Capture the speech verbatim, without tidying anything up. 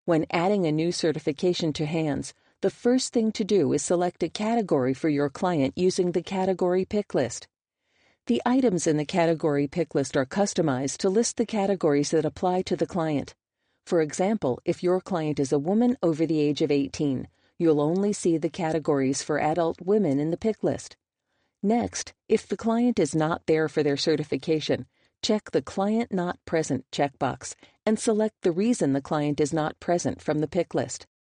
When adding a new certification to HANDS, the first thing to do is select a category for your client using the category pick list. The items in the category pick list are customized to list the categories that apply to the client. For example, if your client is a woman over the age of eighteen, you'll only see the categories for adult women in the pick list. Next, if the client is not there for their certification, check the Client Not Present checkbox and select the reason the client is not present from the pick list.